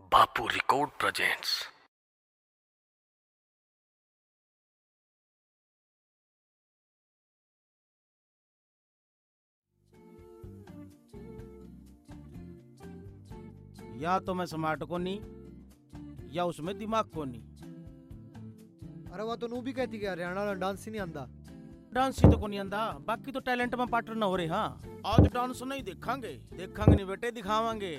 बापू record presents. या तो मैं स्मार्ट को नहीं या उसमें दिमाग को नहीं। अरे वो तो नू भी कहती है हरियाणा वाला डांस ही नहीं आंदा। डांस ही तो को नहीं आंदा, बाकी तो टैलेंट में पार्टनर न हो रहे। हाँ, आज डांस नहीं देखांगे, देखांगे नहीं बेटे, दिखावांगे।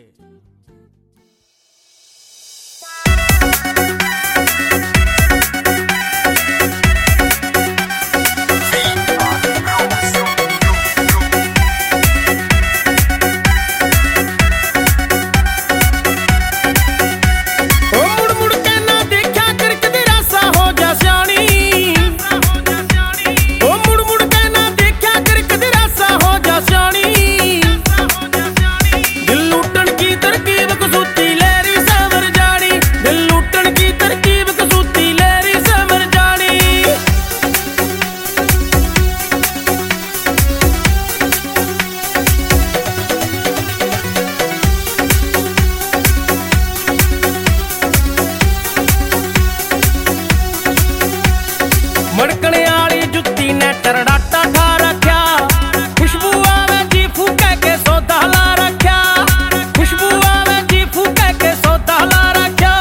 मड़कने आली जुत्ती ने टरडाटा ठा रख्या, खुशबू आवे जी फूके के सौदा ला रख्या, खुशबू आवे जी फूके के सौदा ला रख्या।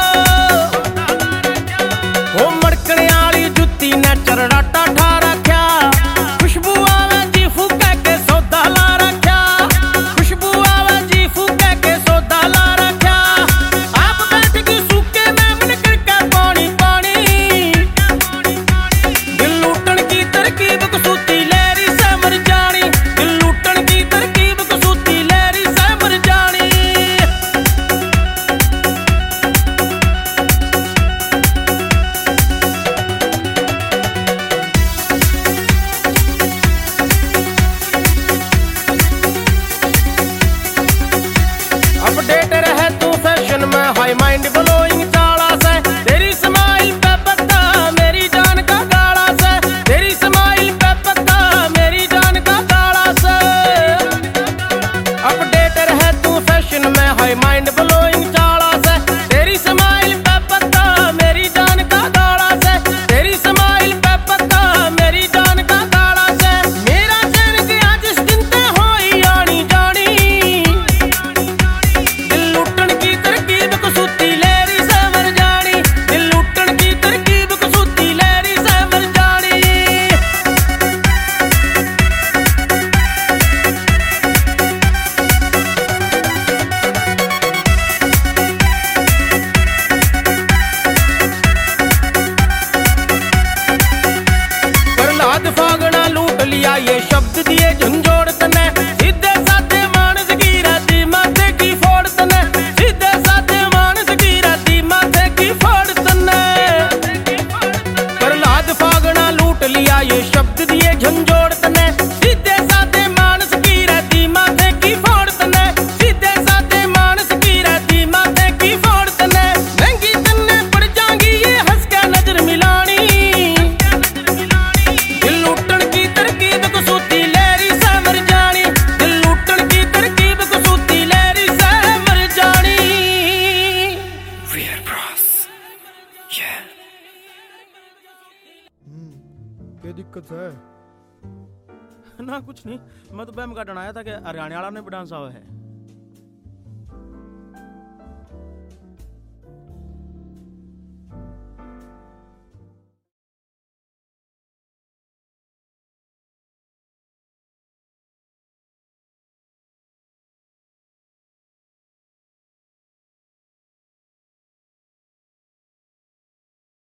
ओ मड़कने आली जुत्ती ने टरडाटा ठा रख्या, खुशबू आवे जी फूके के सौदा ला रख्या, खुशबू आवे जी फूके के सौदा ला रख्या। आप बैठ के सूखे में मन करके पानी पानी, तरकीब कसूती लहरी से मर जानी, दिल लूटन की तरकीब कसूती लहरी से मर जानी। अपडेट रहे तू फैशन में, हाई माइंड ब्लोइंग चाला से, तेरी स्माइल पे पत्ता मेरी जान का गाड़ा से, तेरी स्माइल पे पत्ता मेरी जान का गाड़ा से। अपडेट रहे तू फैशन में, हाई माइंड ब्लोइंग चाला से, तेरी स्माइल पे पत्ता मेरी जान का गाड़ा से, तेरी स्माइल पे पत्ता मेरी जान का गाड़ा से। मेरा चैन गया जिस दिन ते होई आनी जानी, दिल लूटन की तरकीब कसूती लहरी से मर जानी, दिल लूटन की तरकीब कसूती लहरी से मर जानी। प्रहलाद फागना लूट लिया ये शब्द दिए झंझोड़ तने, सीधे साधे मानस की राती माथे की फोड़ तने, सीधे साधे मानस की राती माथे की फोड़ तने। प्रहलाद फागना लूट लिया ये शब्द दिए झंझोड़ तने, सीधे साधे मानस की राती माथे की फोड़ तने, सीधे साधे मानस की राती माथे की फोड़ तने। महंगी तन्ने पड़ जाएंगी ये हंस के नजर मिलानी, दिल लूटन की तरकीब कसूती लहरी से मर जानी, दिल लूटन की तरकीब कसूती लहरी से मर जानी। Real Bros, yeah। क्या दिक्कत है? ना कुछ नहीं, मैं तो बैम का आया था कि हरियाणा वाला ने भी डांस आवा है।